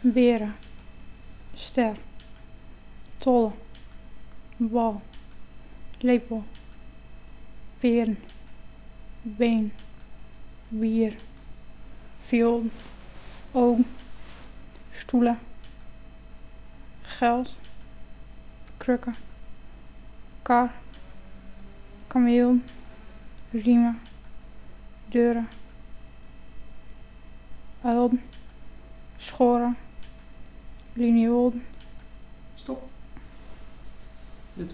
beren, ster, tolle, bal, lepel, peren, been, bier, viool, oom, stoelen, geld, krukken, kar, kameel, riemen, deuren, uil, schoren, liniool,